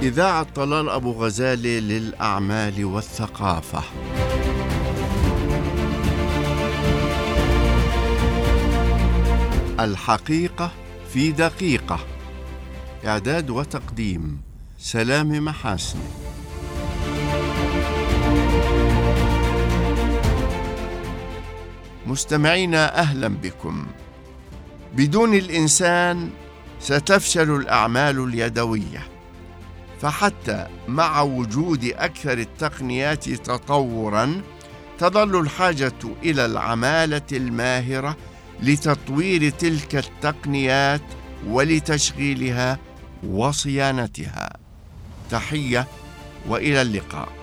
إذاعة طلال أبو غزالة للأعمال والثقافة. الحقيقة في دقيقة. إعداد وتقديم سلام محاسن. مستمعينا، أهلا بكم. بدون الإنسان ستفشل الأعمال اليدوية، فحتى مع وجود أكثر التقنيات تطوراً تظل الحاجة إلى العمالة الماهرة لتطوير تلك التقنيات ولتشغيلها وصيانتها. تحية وإلى اللقاء.